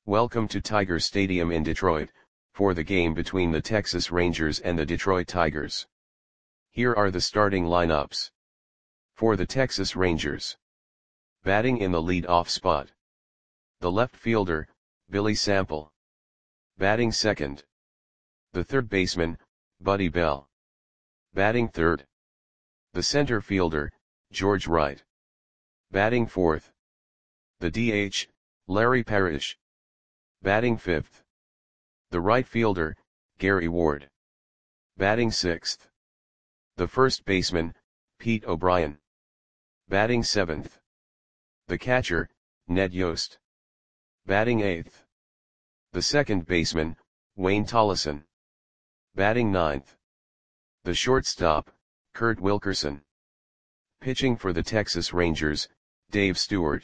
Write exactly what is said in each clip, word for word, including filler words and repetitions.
Welcome to Tiger Stadium in Detroit, for the game between the Texas Rangers and the Detroit Tigers. Here are the starting lineups. For the Texas Rangers. Batting in the lead-off spot. The left fielder, Billy Sample. Batting second. The third baseman, Buddy Bell. Batting third. The center fielder, George Wright. Batting fourth. The D H, Larry Parrish. Batting fifth. The right fielder, Gary Ward. Batting sixth. The first baseman, Pete O'Brien. Batting seventh. The catcher, Ned Yost. Batting eighth. The second baseman, Wayne Tollison. Batting ninth. The shortstop, Kurt Wilkerson. Pitching for the Texas Rangers, Dave Stewart.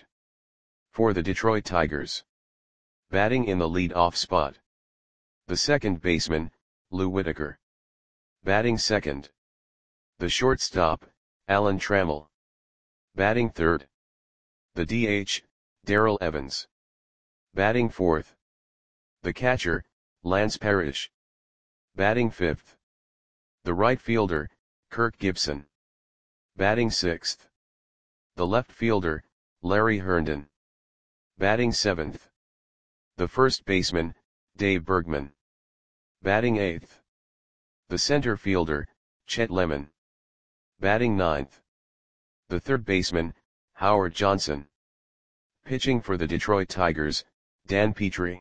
For the Detroit Tigers. Batting in the lead-off spot. The second baseman, Lou Whitaker. Batting second. The shortstop, Alan Trammell. Batting third. The D H, Darrell Evans. Batting fourth. The catcher, Lance Parrish. Batting fifth. The right fielder, Kirk Gibson. Batting sixth. The left fielder, Larry Herndon. Batting seventh. The first baseman, Dave Bergman. Batting eighth. The center fielder, Chet Lemon. Batting ninth. The third baseman, Howard Johnson. Pitching for the Detroit Tigers, Dan Petrie.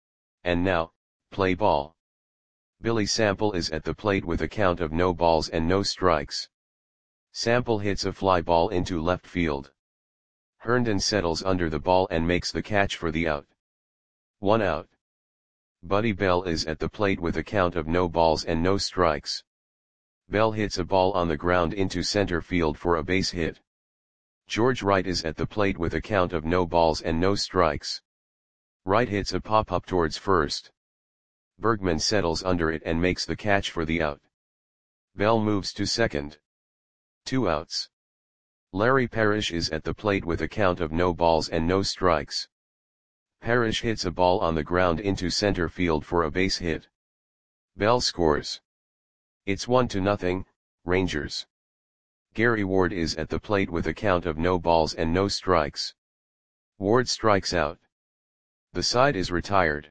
And now, play ball. Billy Sample is at the plate with a count of no balls and no strikes. Sample hits a fly ball into left field. Herndon settles under the ball and makes the catch for the out. One out. Buddy Bell is at the plate with a count of no balls and no strikes. Bell hits a ball on the ground into center field for a base hit. George Wright is at the plate with a count of no balls and no strikes. Wright hits a pop-up towards first. Bergman settles under it and makes the catch for the out. Bell moves to second. Two outs. Larry Parrish is at the plate with a count of no balls and no strikes. Parrish hits a ball on the ground into center field for a base hit. Bell scores. It's one to nothing, Rangers. Gary Ward is at the plate with a count of no balls and no strikes. Ward strikes out. The side is retired.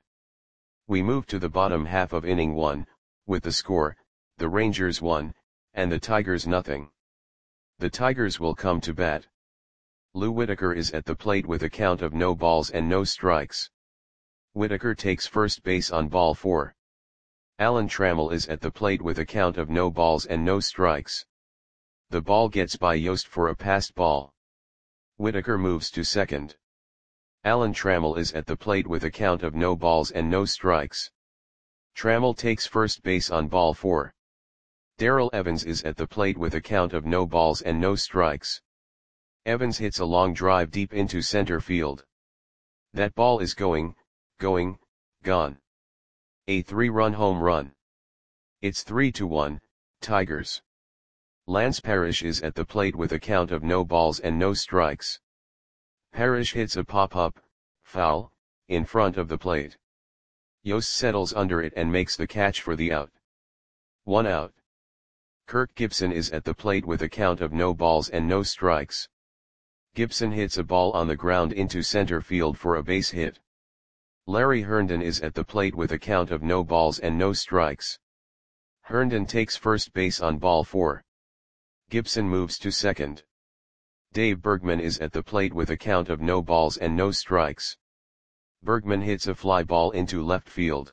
We move to the bottom half of inning one, with the score, the Rangers one, and the Tigers nothing. The Tigers will come to bat. Lou Whitaker is at the plate with a count of no balls and no strikes. Whitaker takes first base on ball four. Alan Trammell is at the plate with a count of no balls and no strikes. The ball gets by Yost for a passed ball. Whitaker moves to second. Alan Trammell is at the plate with a count of no balls and no strikes. Trammell takes first base on ball four. Darrell Evans is at the plate with a count of no balls and no strikes. Evans hits a long drive deep into center field. That ball is going, going, gone. A three-run home run. It's three to one, Tigers. Lance Parrish is at the plate with a count of no balls and no strikes. Parrish hits a pop-up, foul, in front of the plate. Yost settles under it and makes the catch for the out. One out. Kirk Gibson is at the plate with a count of no balls and no strikes. Gibson hits a ball on the ground into center field for a base hit. Larry Herndon is at the plate with a count of no balls and no strikes. Herndon takes first base on ball four. Gibson moves to second. Dave Bergman is at the plate with a count of no balls and no strikes. Bergman hits a fly ball into left field.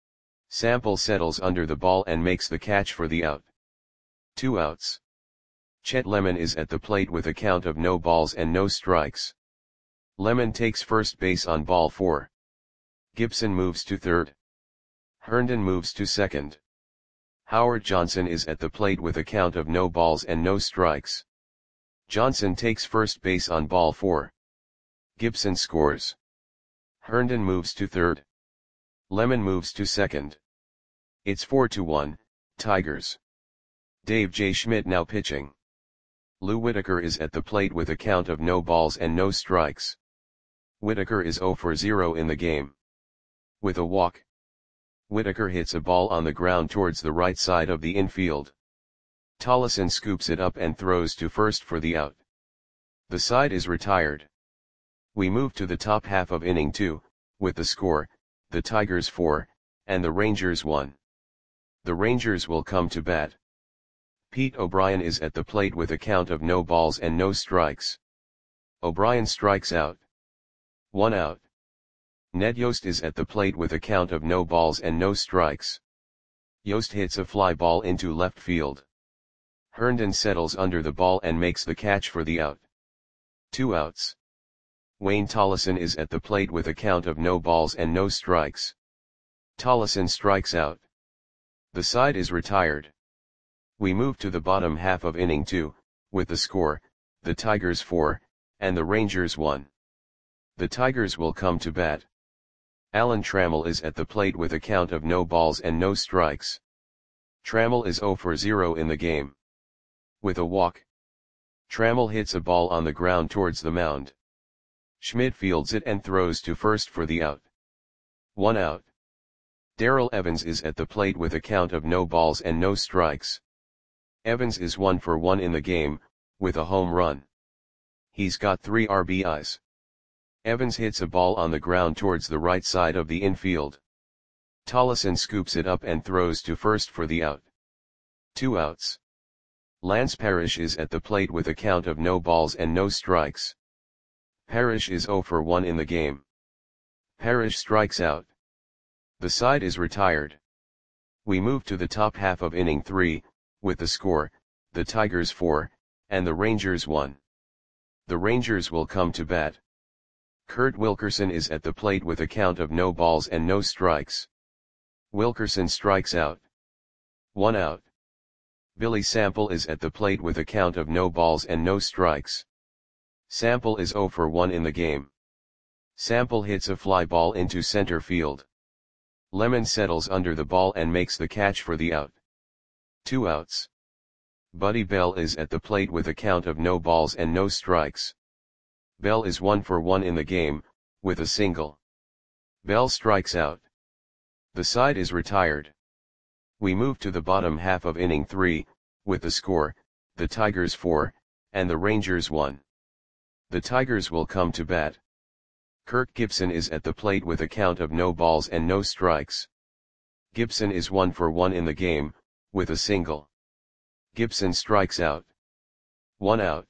Sample settles under the ball and makes the catch for the out. Two outs. Chet Lemon is at the plate with a count of no balls and no strikes. Lemon takes first base on ball four. Gibson moves to third. Herndon moves to second. Howard Johnson is at the plate with a count of no balls and no strikes. Johnson takes first base on ball four. Gibson scores. Herndon moves to third. Lemon moves to second. It's four to one, Tigers. Dave J. Schmidt now pitching. Lou Whitaker is at the plate with a count of no balls and no strikes. Whitaker is zero for zero in the game. With a walk, Whitaker hits a ball on the ground towards the right side of the infield. Tollison scoops it up and throws to first for the out. The side is retired. We move to the top half of inning two, with the score, the Tigers four, and the Rangers one. The Rangers will come to bat. Pete O'Brien is at the plate with a count of no balls and no strikes. O'Brien strikes out. One out. Ned Yost is at the plate with a count of no balls and no strikes. Yost hits a fly ball into left field. Herndon settles under the ball and makes the catch for the out. Two outs. Wayne Tollison is at the plate with a count of no balls and no strikes. Tollison strikes out. The side is retired. We move to the bottom half of inning two, with the score, the Tigers four, and the Rangers one. The Tigers will come to bat. Alan Trammell is at the plate with a count of no balls and no strikes. Trammell is zero for zero in the game. With a walk, Trammell hits a ball on the ground towards the mound. Schmidt fields it and throws to first for the out. One out. Darrell Evans is at the plate with a count of no balls and no strikes. Evans is one for one in the game, with a home run. He's got three R B Is. Evans hits a ball on the ground towards the right side of the infield. Tollison scoops it up and throws to first for the out. Two outs. Lance Parrish is at the plate with a count of no balls and no strikes. Parrish is zero for one in the game. Parrish strikes out. The side is retired. We move to the top half of inning three, with the score, the Tigers four, and the Rangers one. The Rangers will come to bat. Kurt Wilkerson is at the plate with a count of no balls and no strikes. Wilkerson strikes out. One out. Billy Sample is at the plate with a count of no balls and no strikes. Sample is zero for one in the game. Sample hits a fly ball into center field. Lemon settles under the ball and makes the catch for the out. Two outs. Buddy Bell is at the plate with a count of no balls and no strikes. Bell is one for one in the game, with a single. Bell strikes out. The side is retired. We move to the bottom half of inning three, with the score, the Tigers four, and the Rangers one. The Tigers will come to bat. Kirk Gibson is at the plate with a count of no balls and no strikes. Gibson is one for one in the game, with a single. Gibson strikes out. One out.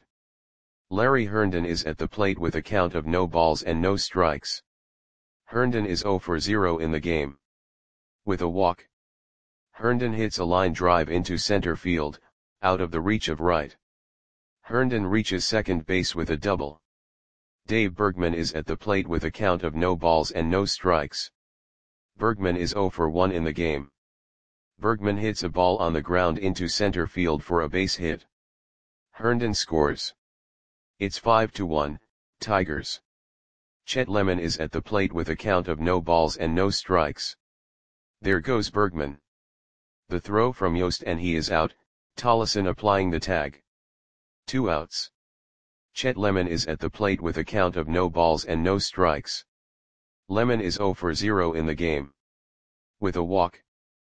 Larry Herndon is at the plate with a count of no balls and no strikes. Herndon is zero for zero in the game. With a walk, Herndon hits a line drive into center field, out of the reach of right. Herndon reaches second base with a double. Dave Bergman is at the plate with a count of no balls and no strikes. Bergman is zero for one in the game. Bergman hits a ball on the ground into center field for a base hit. Herndon scores. It's five to one, Tigers. Chet Lemon is at the plate with a count of no balls and no strikes. There goes Bergman. The throw from Yost and he is out, Tollison applying the tag. Two outs. Chet Lemon is at the plate with a count of no balls and no strikes. Lemon is zero for zero in the game. With a walk,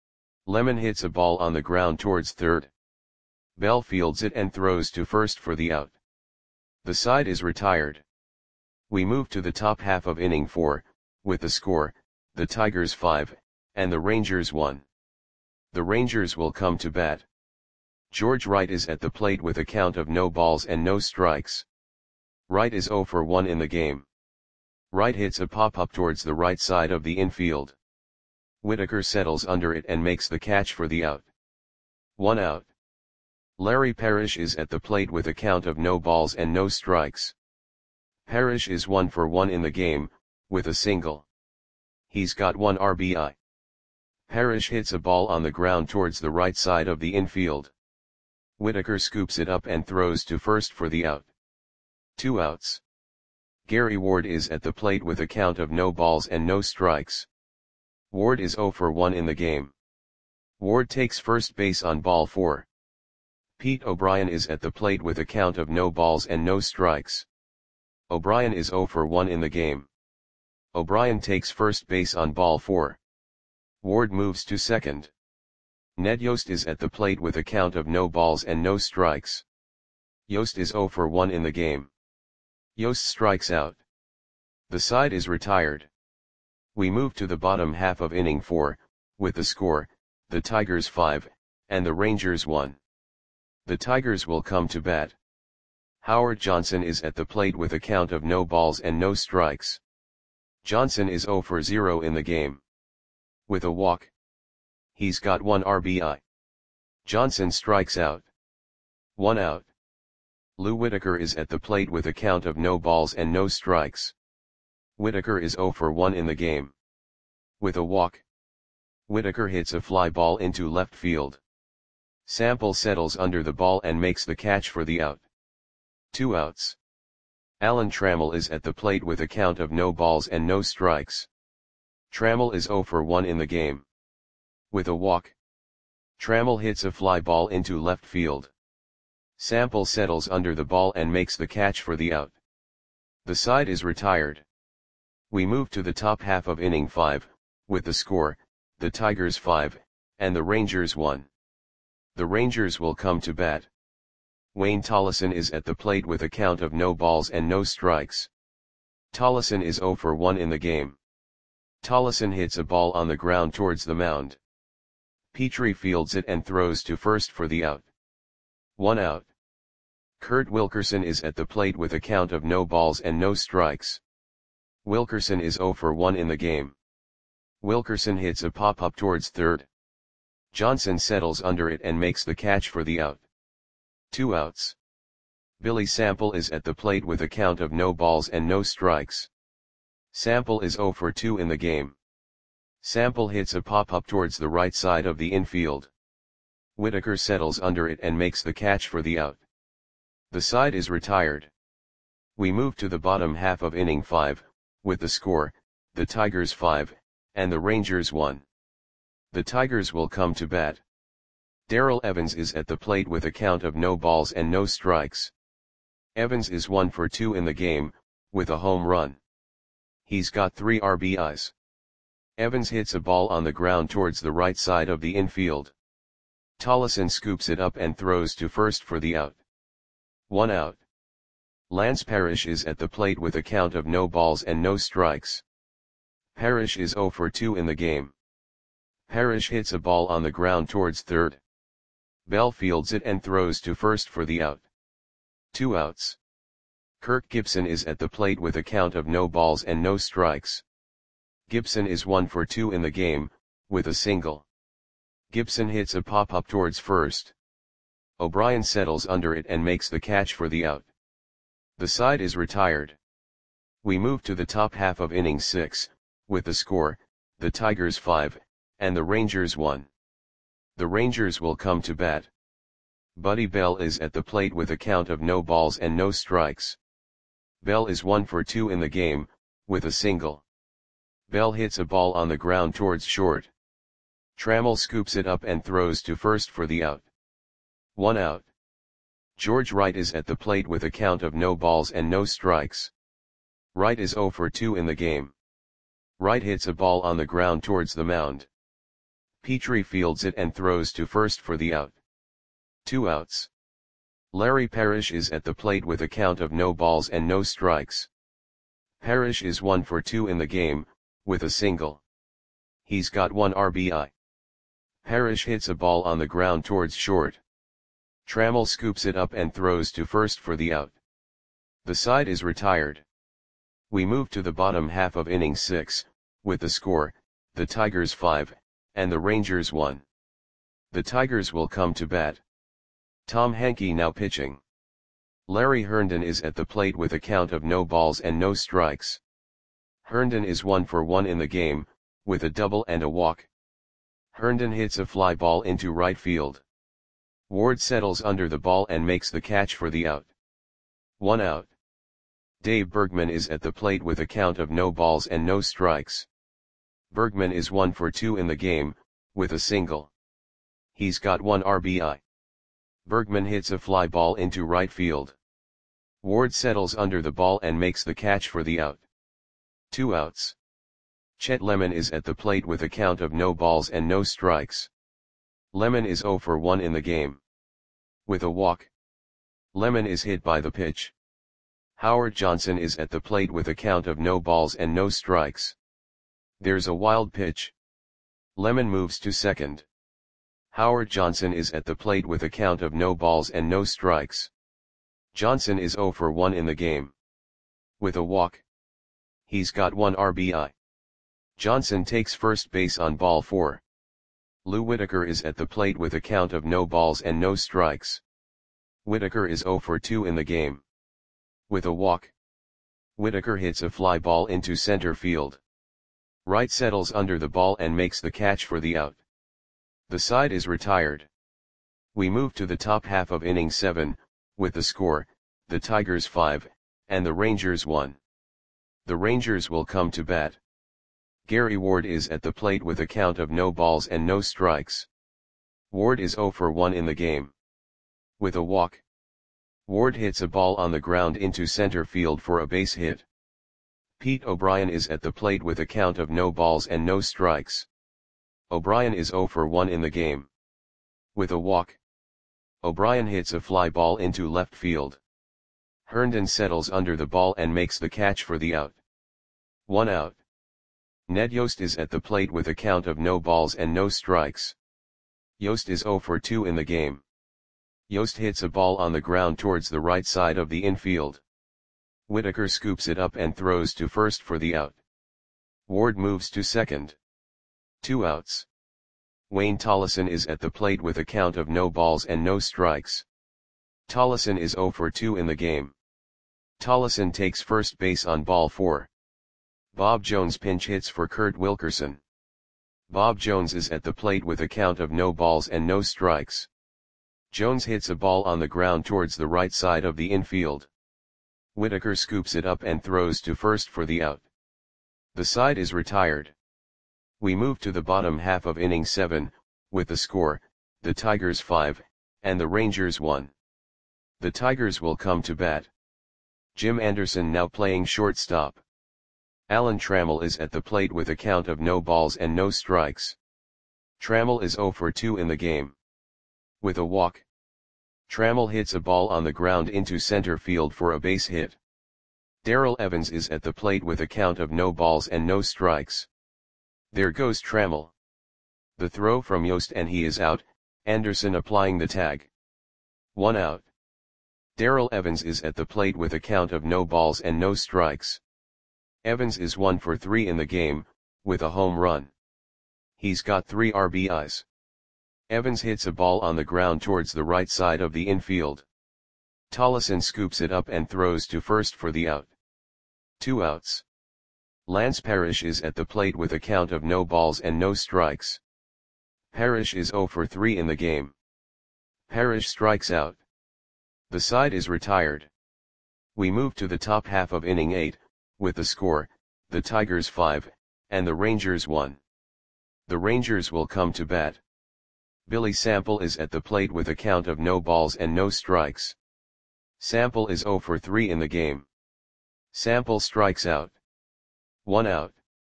Lemon hits a ball on the ground towards third. Bell fields it and throws to first for the out. The side is retired. We move to the top half of inning four, with the score, the Tigers five, and the Rangers one. The Rangers will come to bat. George Wright is at the plate with a count of no balls and no strikes. Wright is zero for one in the game. Wright hits a pop-up towards the right side of the infield. Whitaker settles under it and makes the catch for the out. One out. Larry Parrish is at the plate with a count of no balls and no strikes. Parrish is one for one in the game, with a single. He's got one R B I. Parrish hits a ball on the ground towards the right side of the infield. Whitaker scoops it up and throws to first for the out. Two outs. Gary Ward is at the plate with a count of no balls and no strikes. Ward is zero for one in the game. Ward takes first base on ball four. Pete O'Brien is at the plate with a count of no balls and no strikes. O'Brien is zero for one in the game. O'Brien takes first base on ball four. Ward moves to second. Ned Yost is at the plate with a count of no balls and no strikes. Yost is zero for one in the game. Yost strikes out. The side is retired. We move to the bottom half of inning four, with the score, the Tigers five, and the Rangers one. The Tigers will come to bat. Howard Johnson is at the plate with a count of no balls and no strikes. Johnson is zero for zero in the game. With a walk. He's got one R B I. Johnson strikes out. One out. Lou Whitaker is at the plate with a count of no balls and no strikes. Whitaker is zero for one in the game. With a walk. Whitaker hits a fly ball into left field. Sample settles under the ball and makes the catch for the out. Two outs. Alan Trammell is at the plate with a count of no balls and no strikes. Trammell is zero for one in the game. With a walk. Trammell hits a fly ball into left field. Sample settles under the ball and makes the catch for the out. The side is retired. We move to the top half of inning five, with the score, the Tigers five, and the Rangers one. The Rangers will come to bat. Wayne Tollison is at the plate with a count of no balls and no strikes. Tollison is zero for one in the game. Tollison hits a ball on the ground towards the mound. Petrie fields it and throws to first for the out. One out. Kurt Wilkerson is at the plate with a count of no balls and no strikes. Wilkerson is zero for one in the game. Wilkerson hits a pop-up towards third. Johnson settles under it and makes the catch for the out. Two outs. Billy Sample is at the plate with a count of no balls and no strikes. Sample is zero for two in the game. Sample hits a pop-up towards the right side of the infield. Whitaker settles under it and makes the catch for the out. The side is retired. We move to the bottom half of inning five, with the score, the Tigers five, and the Rangers one. The Tigers will come to bat. Darrell Evans is at the plate with a count of no balls and no strikes. Evans is one for two in the game, with a home run. He's got three R B Is. Evans hits a ball on the ground towards the right side of the infield. Tollison scoops it up and throws to first for the out. One out. Lance Parrish is at the plate with a count of no balls and no strikes. Parrish is zero for two in the game. Parrish hits a ball on the ground towards third. Bell fields it and throws to first for the out. Two outs. Kirk Gibson is at the plate with a count of no balls and no strikes. Gibson is one for two in the game, with a single. Gibson hits a pop-up towards first. O'Brien settles under it and makes the catch for the out. The side is retired. We move to the top half of inning six, with the score, the Tigers five, and the Rangers one. The Rangers will come to bat. Buddy Bell is at the plate with a count of no balls and no strikes. Bell is one for two in the game, with a single. Bell hits a ball on the ground towards short. Trammell scoops it up and throws to first for the out. One out. George Wright is at the plate with a count of no balls and no strikes. Wright is zero for two in the game. Wright hits a ball on the ground towards the mound. Petrie fields it and throws to first for the out. Two outs. Larry Parrish is at the plate with a count of no balls and no strikes. Parrish is one for two in the game, with a single. He's got one R B I. Parrish hits a ball on the ground towards short. Trammell scoops it up and throws to first for the out. The side is retired. We move to the bottom half of inning six, with the score, the Tigers five, and the Rangers one. The Tigers will come to bat. Tom Henke now pitching. Larry Herndon is at the plate with a count of no balls and no strikes. Herndon is one for one in the game, with a double and a walk. Herndon hits a fly ball into right field. Ward settles under the ball and makes the catch for the out. One out. Dave Bergman is at the plate with a count of no balls and no strikes. Bergman is one for two in the game, with a single. He's got one R B I. Bergman hits a fly ball into right field. Ward settles under the ball and makes the catch for the out. Two outs. Chet Lemon is at the plate with a count of no balls and no strikes. Lemon is zero for one in the game. With a walk. Lemon is hit by the pitch. Howard Johnson is at the plate with a count of no balls and no strikes. There's a wild pitch. Lemon moves to second. Howard Johnson is at the plate with a count of no balls and no strikes. Johnson is zero for one in the game. With a walk. He's got one R B I. Johnson takes first base on ball four. Lou Whitaker is at the plate with a count of no balls and no strikes. Whitaker is zero for two in the game. With a walk. Whitaker hits a fly ball into center field. Wright settles under the ball and makes the catch for the out. The side is retired. We move to the top half of inning seven, with the score, the Tigers five, and the Rangers one. The Rangers will come to bat. Gary Ward is at the plate with a count of no balls and no strikes. Ward is zero for one in the game. With a walk. Ward hits a ball on the ground into center field for a base hit. Pete O'Brien is at the plate with a count of no balls and no strikes. O'Brien is zero for one in the game. With a walk. O'Brien hits a fly ball into left field. Herndon settles under the ball and makes the catch for the out. One out. Ned Yost is at the plate with a count of no balls and no strikes. Yost is zero for two in the game. Yost hits a ball on the ground towards the right side of the infield. Whitaker scoops it up and throws to first for the out. Ward moves to second. Two outs. Wayne Tollison is at the plate with a count of no balls and no strikes. Tollison is zero for two in the game. Tollison takes first base on ball four. Bob Jones pinch hits for Kurt Wilkerson. Bob Jones is at the plate with a count of no balls and no strikes. Jones hits a ball on the ground towards the right side of the infield. Whitaker scoops it up and throws to first for the out. The side is retired. We move to the bottom half of inning seven, with the score, the Tigers five, and the Rangers one. The Tigers will come to bat. Jim Anderson now playing shortstop. Alan Trammell is at the plate with a count of no balls and no strikes. Trammell is zero for two in the game. With a walk. Trammell hits a ball on the ground into center field for a base hit. Darrell Evans is at the plate with a count of no balls and no strikes. There goes Trammell. The throw from Yost and he is out, Anderson applying the tag. One out. Darrell Evans is at the plate with a count of no balls and no strikes. Evans is one for three in the game, with a home run. He's got three R B Is. Evans hits a ball on the ground towards the right side of the infield. Tollison scoops it up and throws to first for the out. Two outs. Lance Parrish is at the plate with a count of no balls and no strikes. Parrish is zero for three in the game. Parrish strikes out. The side is retired. We move to the top half of inning eight, with the score, the Tigers five, and the Rangers one. The Rangers will come to bat. Billy Sample is at the plate with a count of no balls and no strikes. Sample is zero for three in the game. Sample strikes out. One out.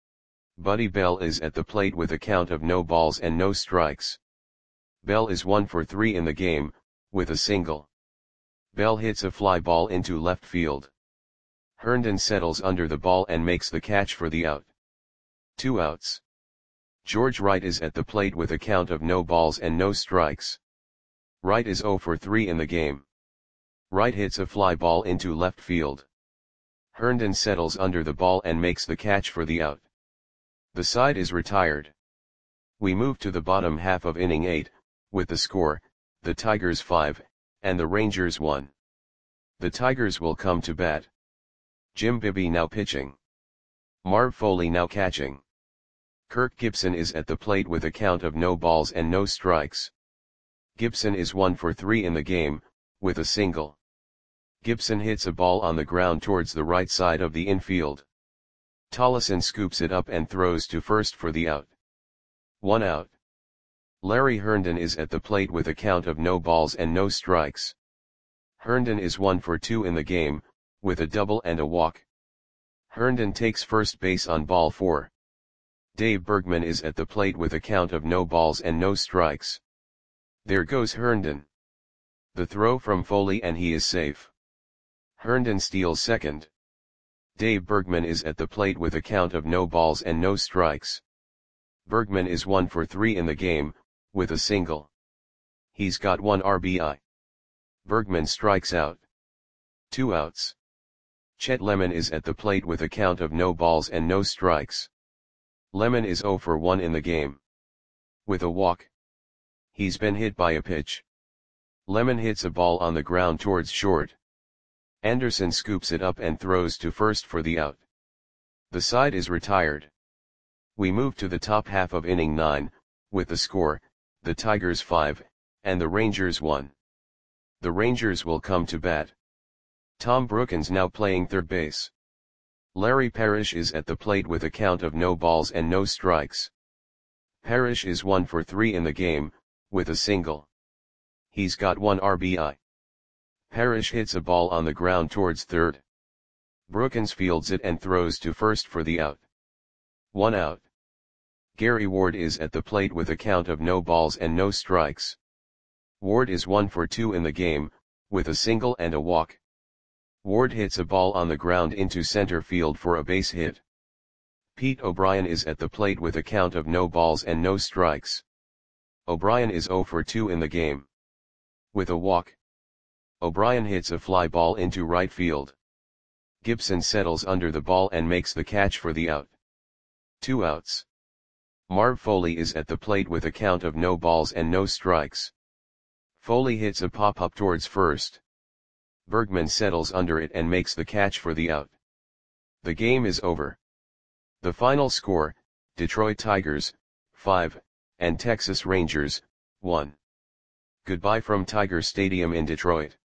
Buddy Bell is at the plate with a count of no balls and no strikes. Bell is one for three in the game, with a single. Bell hits a fly ball into left field. Herndon settles under the ball and makes the catch for the out. Two outs. George Wright is at the plate with a count of no balls and no strikes. Wright is zero for three in the game. Wright hits a fly ball into left field. Herndon settles under the ball and makes the catch for the out. The side is retired. We move to the bottom half of inning eight, with the score, the Tigers five, and the Rangers one. The Tigers will come to bat. Jim Bibby now pitching. Marv Foley now catching. Kirk Gibson is at the plate with a count of no balls and no strikes. Gibson is one for three in the game, with a single. Gibson hits a ball on the ground towards the right side of the infield. Tollison scoops it up and throws to first for the out. One out. Larry Herndon is at the plate with a count of no balls and no strikes. Herndon is one for two in the game, with a double and a walk. Herndon takes first base on ball four. Dave Bergman is at the plate with a count of no balls and no strikes. There goes Herndon. The throw from Foley and he is safe. Herndon steals second. Dave Bergman is at the plate with a count of no balls and no strikes. Bergman is one for three in the game, with a single. He's got one R B I. Bergman strikes out. Two outs. Chet Lemon is at the plate with a count of no balls and no strikes. Lemon is zero for one in the game. With a walk. He's been hit by a pitch. Lemon hits a ball on the ground towards short. Anderson scoops it up and throws to first for the out. The side is retired. We move to the top half of inning nine, with the score, the Tigers five, and the Rangers one. The Rangers will come to bat. Tom Brookins now playing third base. Larry Parrish is at the plate with a count of no balls and no strikes. Parrish is one for three in the game, with a single. He's got one R B I. Parrish hits a ball on the ground towards third. Brookins fields it and throws to first for the out. One out. Gary Ward is at the plate with a count of no balls and no strikes. Ward is one for two in the game, with a single and a walk. Ward hits a ball on the ground into center field for a base hit. Pete O'Brien is at the plate with a count of no balls and no strikes. O'Brien is zero for two in the game. With a walk. O'Brien hits a fly ball into right field. Gibson settles under the ball and makes the catch for the out. Two outs. Marv Foley is at the plate with a count of no balls and no strikes. Foley hits a pop-up towards first. Bergman settles under it and makes the catch for the out. The game is over. The final score, Detroit Tigers, five, and Texas Rangers, one. Goodbye from Tiger Stadium in Detroit.